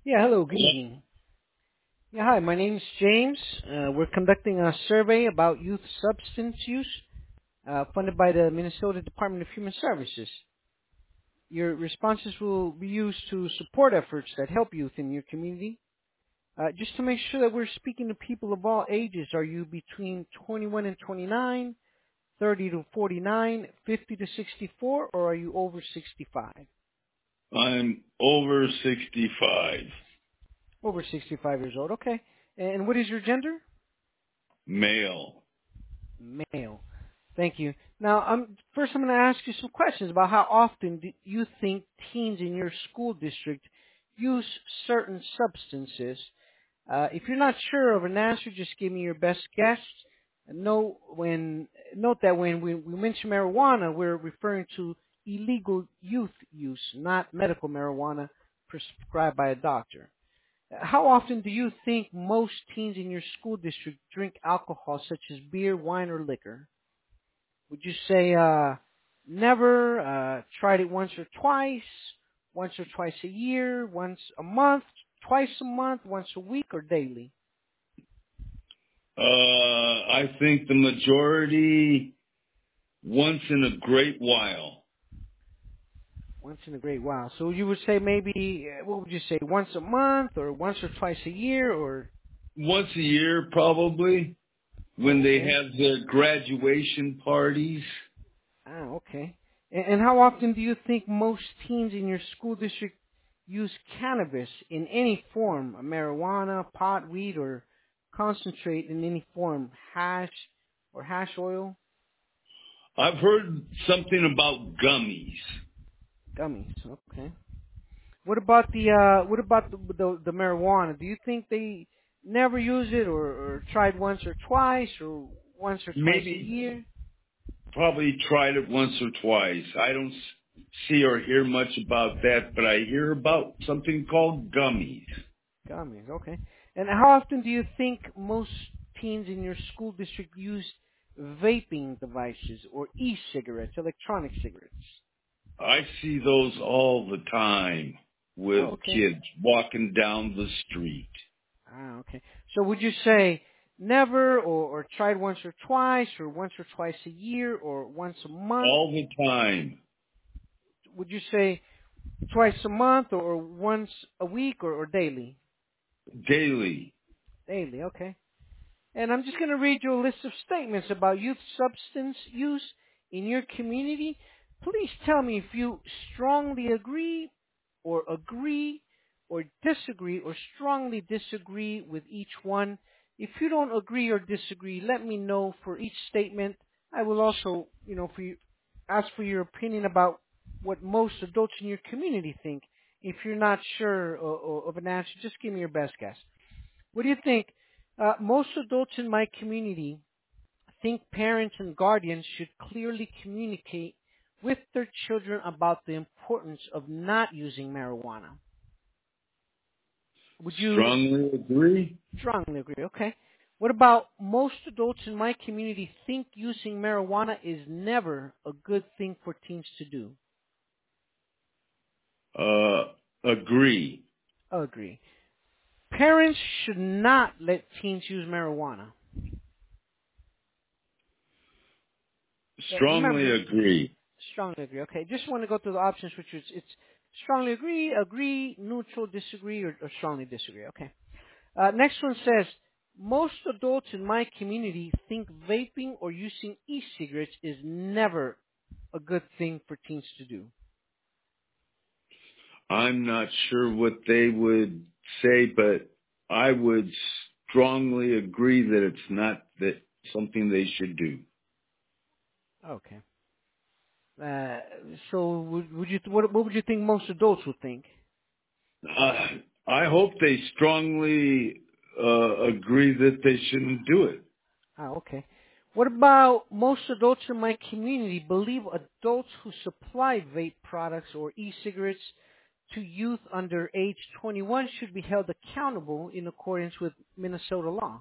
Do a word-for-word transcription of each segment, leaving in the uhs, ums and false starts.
Yeah, hello, good evening. Yeah, hi, my name's James. Uh, we're conducting a survey about youth substance use uh, funded by the Minnesota Department of Human Services. Your responses will be used to support efforts that help youth in your community. Uh, just to make sure that we're speaking to people of all ages, are you between twenty-one and twenty-nine, thirty to forty-nine, fifty to sixty-four, or are you over sixty-five? I'm over sixty-five. Over sixty-five years old, okay. And what is your gender? Male. Male. Thank you. Now, um, first I'm going to ask you some questions about how often do you think teens in your school district use certain substances. Uh, if you're not sure of an answer, just give me your best guess. Note when note that when we, we mention marijuana, we're referring to illegal youth use, not medical marijuana prescribed by a doctor. How often do you think most teens in your school district drink alcohol, such as beer, wine, or liquor? Would you say uh, never, uh, tried it once or twice, once or twice a year, once a month, twice a month, once a week, or daily? Uh, I think the majority once in a great while. Once in a great while. So you would say maybe, uh, what would you say, once a month, or once or twice a year, or? Once a year probably when Oh, they okay. have their graduation parties. Ah, okay. And, and how often do you think most teens in your school district use cannabis in any form, marijuana, pot, weed, or concentrate in any form, hash or hash oil, I've heard something about gummies. gummies? Okay. What about the uh, what about the, the the marijuana? Do you think they never use it, or, or tried once or twice, or once or twice a Maybe year? probably tried it once or twice. I don't s- see or hear much about that, but I hear about something called gummies. Gummies, okay. And how often do you think most teens in your school district use vaping devices or e-cigarettes, electronic cigarettes? I see those all the time with Oh, okay. kids walking down the street. Ah, okay. So would you say never, or, or tried once or twice, or once or twice a year, or once a month? All the time. Would you say twice a month, or once a week, or, or daily? Daily. Daily, okay. And I'm just going to read you a list of statements about youth substance use in your community. Please tell me if you strongly agree or agree or disagree or strongly disagree with each one. If you don't agree or disagree, let me know for each statement. I will also, you know, for you, ask for your opinion about what most adults in your community think. If you're not sure o- o- of an answer, just give me your best guess. What do you think? Uh, most adults in my community think parents and guardians should clearly communicate with their children about the importance of not using marijuana. Would you Strongly agree. strongly agree? Okay. What about most adults in my community think using marijuana is never a good thing for teens to do? Uh, agree. Agree. Parents should not let teens use marijuana. Uh, Strongly remember, agree. strongly agree. Okay, just want to go through the options, which is it's strongly agree, agree, neutral, disagree, or, or strongly disagree. Okay. Uh, next one says most adults in my community think vaping or using e-cigarettes is never a good thing for teens to do. I'm not sure what they would say, but I would strongly agree that it's not that something they should do. Okay. Uh, so would, would you what, what would you think most adults would think? Uh, I hope they strongly uh, agree that they shouldn't do it. Ah, okay. What about most adults in my community believe adults who supply vape products or e-cigarettes to youth under age twenty-one should be held accountable in accordance with Minnesota law?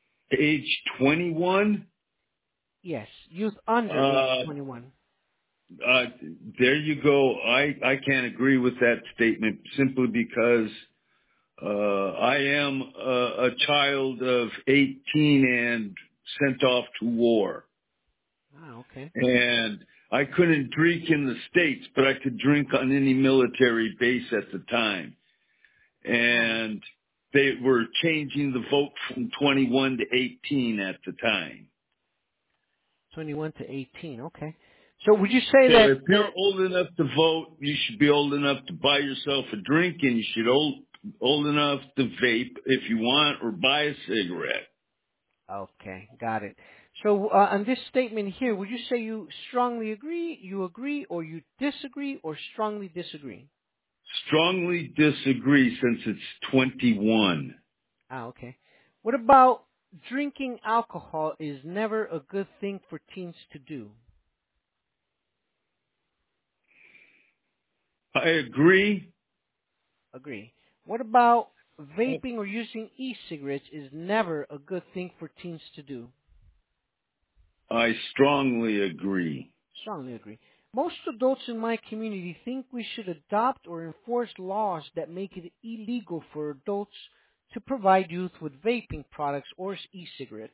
Age twenty-one? Yes, youth under age Uh, twenty-one. uh, there you go. I, I can't agree with that statement simply because uh, I am a, a child of eighteen and sent off to war. Ah, okay. And I couldn't drink in the States, but I could drink on any military base at the time. Oh, And they were changing the vote from twenty-one to eighteen at the time. twenty-one to eighteen. Okay. So would you say So that if that you're old enough to vote, you should be old enough to buy yourself a drink, and you should old old enough to vape if you want, or buy a cigarette. Okay, got it. So uh, on this statement here, would you say you strongly agree, you agree, or you disagree, or strongly disagree? Strongly disagree since it's twenty-one. Ah, okay. What about drinking alcohol is never a good thing for teens to do? I agree. Agree. What about vaping or using e-cigarettes is never a good thing for teens to do? I strongly agree. Strongly agree. Most adults in my community think we should adopt or enforce laws that make it illegal for adults to provide youth with vaping products or e-cigarettes.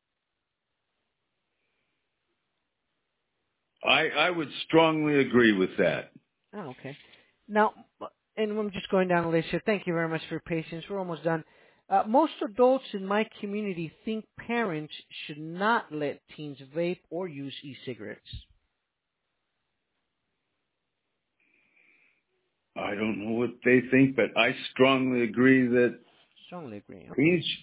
I, I would strongly agree with that. Oh, okay. Now, and I'm just going down the list here. Thank you very much for your patience. We're almost done. Uh, most adults in my community think parents should not let teens vape or use e-cigarettes. I don't know what they think, but I strongly agree that Strongly agree. Okay. teens,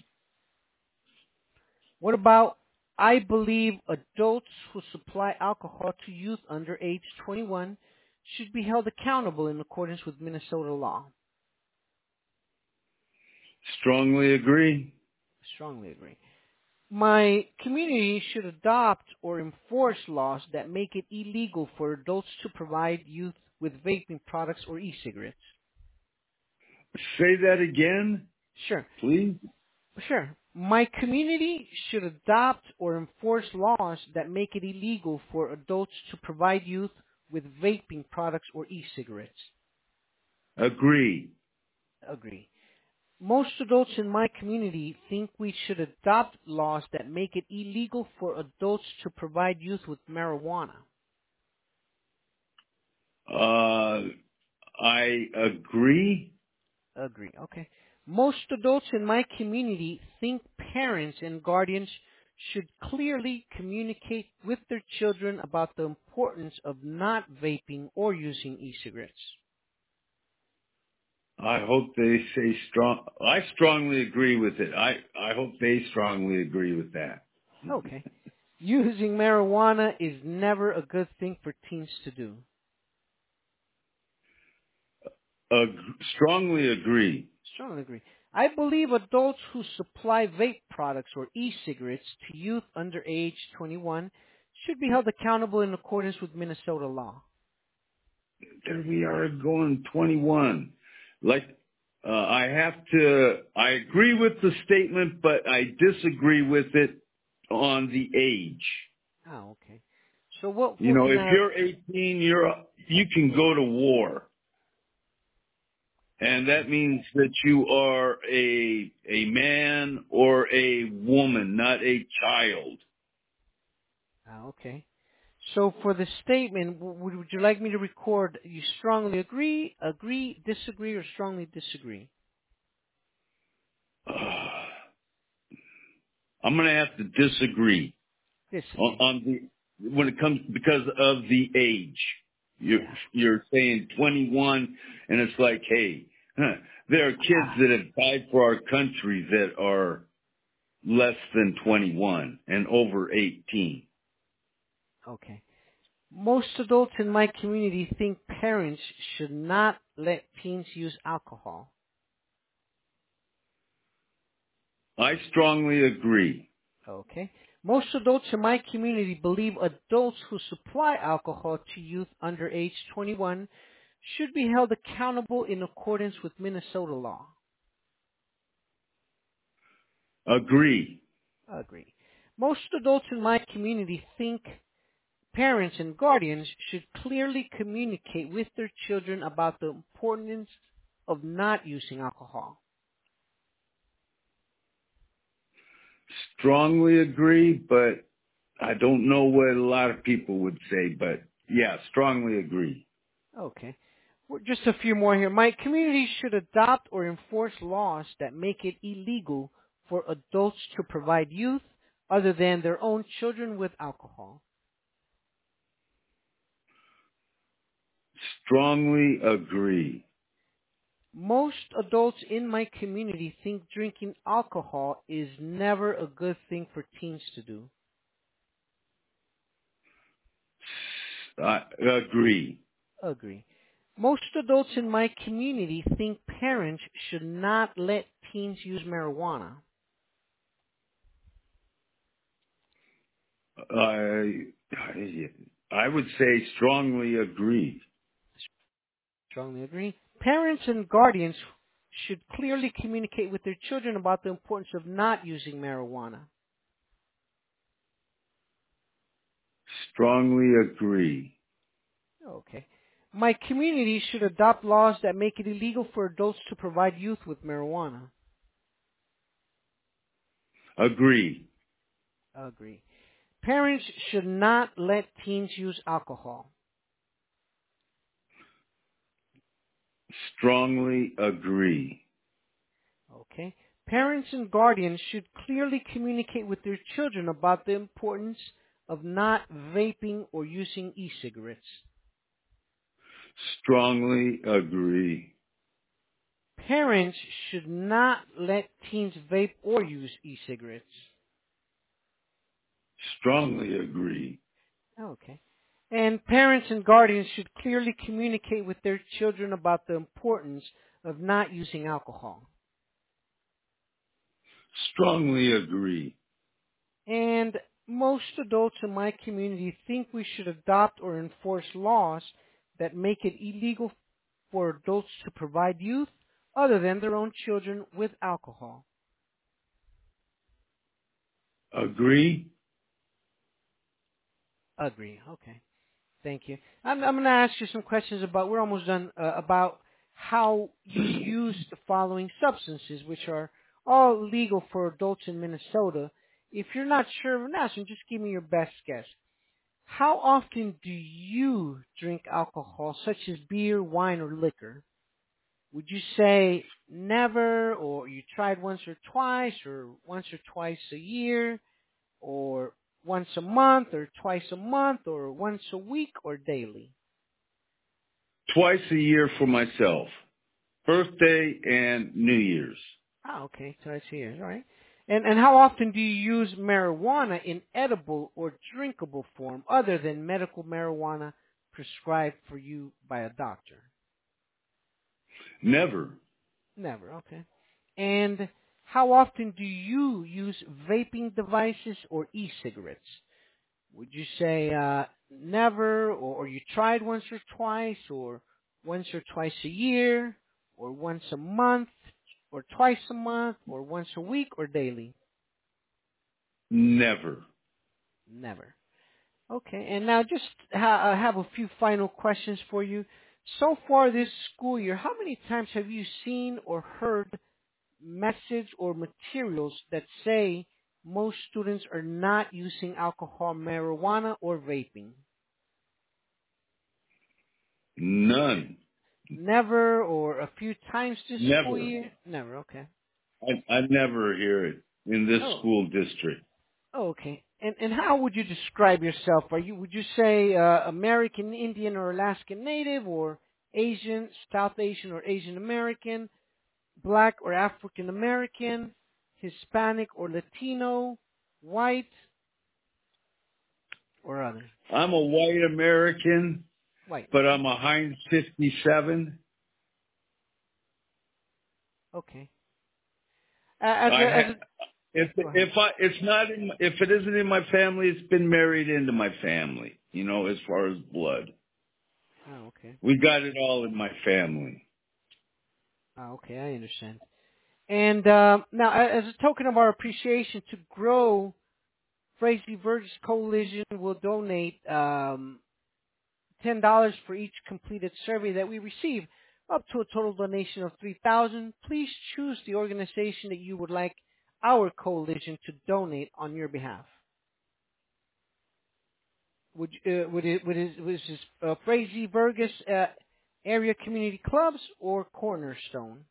What about I believe adults who supply alcohol to youth under age twenty-one should be held accountable in accordance with Minnesota law. strongly agree. Strongly agree. My community should adopt or enforce laws that make it illegal for adults to provide youth with vaping products or e-cigarettes. Say that again, Sure, please. sure. My community should adopt or enforce laws that make it illegal for adults to provide youth with vaping products or e-cigarettes. Agree. Agree. Most adults in my community think we should adopt laws that make it illegal for adults to provide youth with marijuana. Uh, I agree. Agree. Okay. Most adults in my community think parents and guardians should clearly communicate with their children about the importance of not vaping or using e-cigarettes. I hope they say strong. I strongly agree with it. I, I hope they strongly agree with that. Okay. Using marijuana is never a good thing for teens to do. Ag- strongly agree. Strongly agree. I believe adults who supply vape products or e-cigarettes to youth under age twenty-one should be held accountable in accordance with Minnesota law. There we are going twenty-one. Like, uh, I have to, I agree with the statement, but I disagree with it on the age. Oh, okay. So what You what know, can if I? you're eighteen, you're, you can go to war. And Okay. that means that you are a, a man or a woman, not a child. Oh, okay. So for the statement, w- would, would you like me to record you strongly agree, agree, disagree, or strongly disagree? I'm going to have to disagree on, Disagree. on the, when it comes, because of the age. You're, Yeah. you're saying twenty-one, and it's like, hey, huh, there are kids Ah, that have died for our country that are less than twenty-one and over eighteen. okay. Most adults in my community think parents should not let teens use alcohol. I strongly agree. Okay. Most adults in my community believe adults who supply alcohol to youth under age twenty-one should be held accountable in accordance with Minnesota law. Agree. Agree. Most adults in my community think Parents and guardians should clearly communicate with their children about the importance of not using alcohol. Strongly agree, but I don't know what a lot of people would say, but yeah, strongly agree. Okay. Well, just a few more here. My community should adopt or enforce laws that make it illegal for adults to provide youth other than their own children with alcohol. Strongly agree. Most adults in my community think drinking alcohol is never a good thing for teens to do. I agree. Agree. Most adults in my community think parents should not let teens use marijuana. I I would say strongly agree. Strongly agree. Parents and guardians should clearly communicate with their children about the importance of not using marijuana. Strongly agree. Okay. My community should adopt laws that make it illegal for adults to provide youth with marijuana. Agree. Agree. Parents should not let teens use alcohol. Strongly agree. Okay. Parents and guardians should clearly communicate with their children about the importance of not vaping or using e-cigarettes. Strongly agree. Parents should not let teens vape or use e-cigarettes. Strongly agree. Okay. And parents and guardians should clearly communicate with their children about the importance of not using alcohol. Strongly agree. And most adults in my community think we should adopt or enforce laws that make it illegal for adults to provide youth other than their own children with alcohol. Agree. Agree. Okay. Thank you. I'm, I'm going to ask you some questions about, we're almost done, uh, about how you use the following substances, which are all legal for adults in Minnesota. If you're not sure of an answer, just give me your best guess. How often do you drink alcohol, such as beer, wine, or liquor? Would you say never, or you tried once or twice, or once or twice a year, or once a month, or twice a month, or once a week, or daily? Twice a year for myself. Birthday and New Year's. Ah, okay, twice a year, all right. And and how often do you use marijuana in edible or drinkable form other than medical marijuana prescribed for you by a doctor? Never. Never, okay. And how often do you use vaping devices or e-cigarettes? Would you say uh, never, or, or you tried once or twice, or once or twice a year, or once a month, or twice a month, or once a week, or daily? Never. Never. Okay, and now just ha- I have a few final questions for you. So far this school year, how many times have you seen or heard message or materials that say most students are not using alcohol, marijuana, or vaping? None. Never, or a few times this school Never. year? Never, okay. I, I never hear it in this Oh, school district. oh okay. And and how would you describe yourself? Are you would you say uh, American Indian or Alaskan Native, or Asian, South Asian or Asian American, Black or African American, Hispanic or Latino, white or other? I'm a white American, White, but okay. I'm a Heinz fifty-seven. Okay. Uh, as I a, as ha- a, if go ahead. if I it's not in, if it isn't in my family, it's been married into my family. You know, as far as blood, Oh, okay. we got it all in my family. Oh, okay, I understand. And um, now, a- as a token of our appreciation to grow Frazee Burgess Coalition will donate um, ten dollars for each completed survey that we receive, up to a total donation of three thousand dollars. Please choose the organization that you would like our coalition to donate on your behalf. Would uh, would it would it was this uh, Frazee Burgess uh, Area Community Clubs or Cornerstone?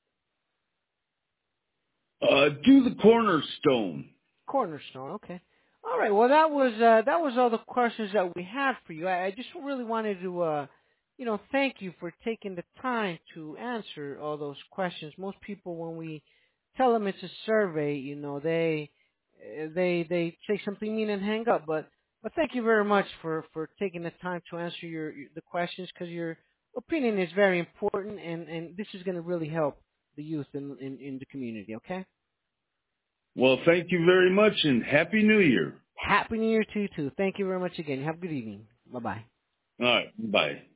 Uh, do the Cornerstone. Cornerstone, okay. All right. Well, that was uh, that was all the questions that we had for you. I, I just really wanted to, uh, you know, thank you for taking the time to answer all those questions. Most people, when we tell them it's a survey, you know, they uh, they they say something mean and hang up. But but thank you very much for, for taking the time to answer your, your the questions, because your opinion is very important, and, and this is going to really help the youth in, in in the community. Okay. Well, thank you very much, and Happy New Year. Happy New Year to you too. Thank you very much again. Have a good evening. Bye bye. All right. Bye.